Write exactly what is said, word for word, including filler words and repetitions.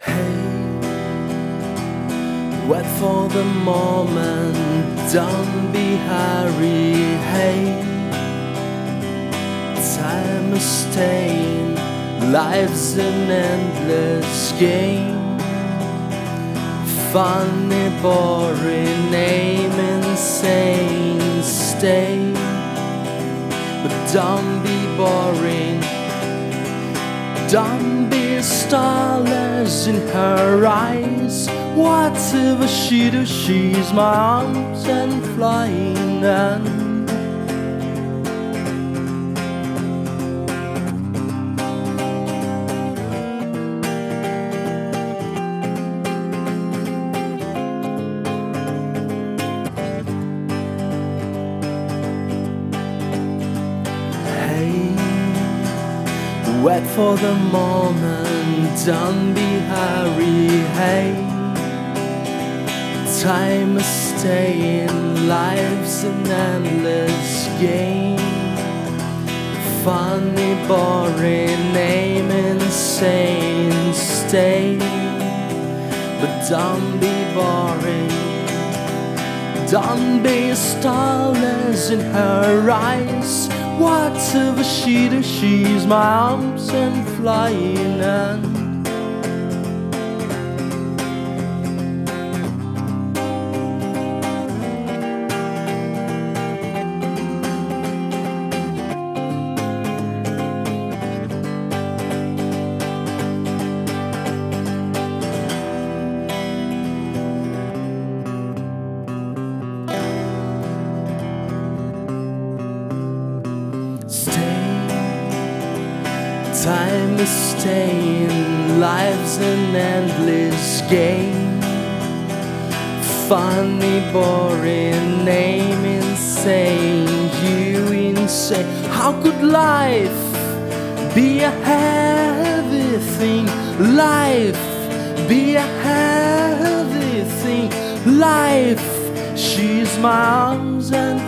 Hey, wait for the moment, don't be hurry. Hey, time is staying, life's an endless game. Funny, boring, aim insane, stay. But don't be boring, don't be starless in her eyes. Whatever she does, she's my arms and flying. And wait for the moment, don't be hurry. Hey, time is staying, life's an endless game. Funny, boring, aim insane, stay. But don't be boring, don't be starless in her eyes. Whatever she does, she's my arms and flying. And time is staying, life's an endless game. Funny, boring, aim insane, you insane. How could life be a heavy thing? Life be a heavy thing. Life, she's my arms and